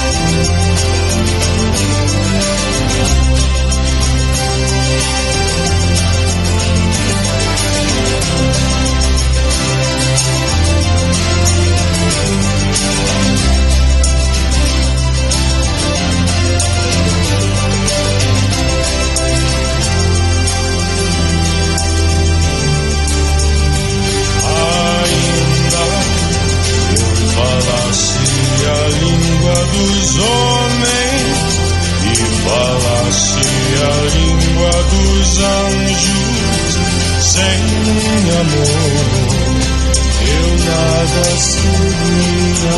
Dos homens e falasse a língua dos anjos, sem amor eu nada seria.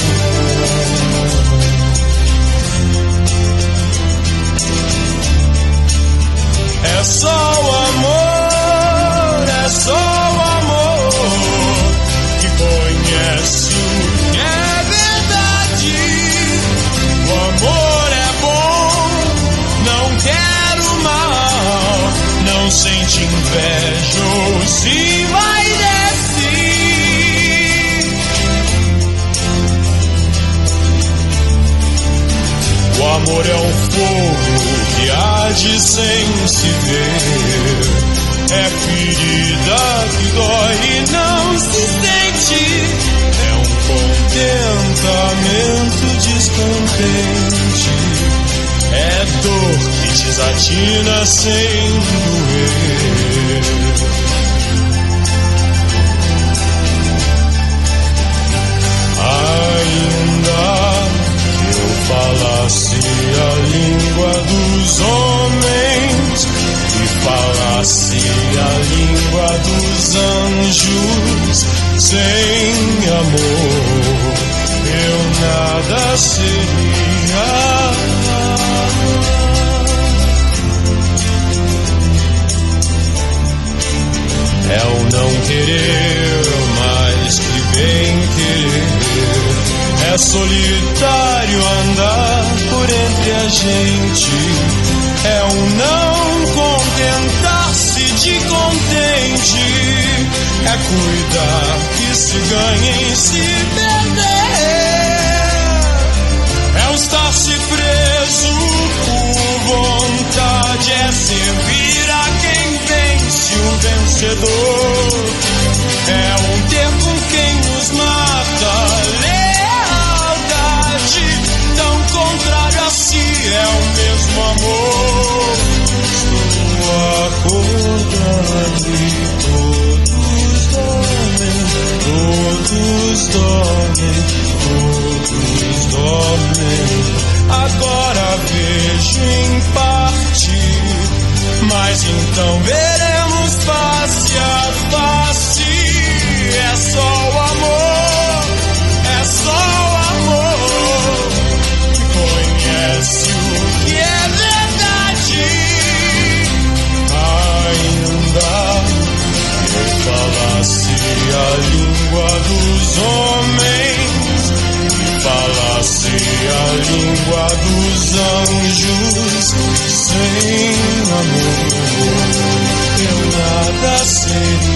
É só o amor, é só o amor que conhece o que é verdade. O amor é bom, não quero mal, não sente inveja ou se vai descer. O amor é um fogo que arde sem se ver, é ferida que dói e não se sente. É um contentamento descontente, é dor que desatina sem doer. Ainda que eu falasse a língua dos homens e falasse a língua dos anjos, sem amor eu nada seria. É o não querer mais que bem querer, é solitário andar por entre a gente, é o não contentar-se de contente, é cuidar que se ganha em se perder, é estar-se preso por vontade, é servir a quem vence o vencedor, é um ter com quem nos mata, lealdade, tão contrário a si, é o mesmo amor. Estou acordando e todos dormem, agora vejo em parte, mas então veremos face a face. É só o amor, é só o amor que conhece o que é verdade. Ainda que eu falasse a língua dos homens e falasse a língua dos anjos, sem amor eu nada seria.